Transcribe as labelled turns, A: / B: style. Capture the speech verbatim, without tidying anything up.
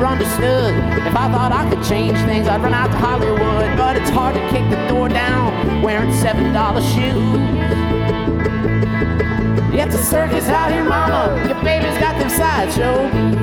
A: never understood. If I thought I could change things, I'd run out to Hollywood. But it's hard to kick the door down wearing seven dollar shoes. It's a circus out here, mama. Your baby's got them sideshow.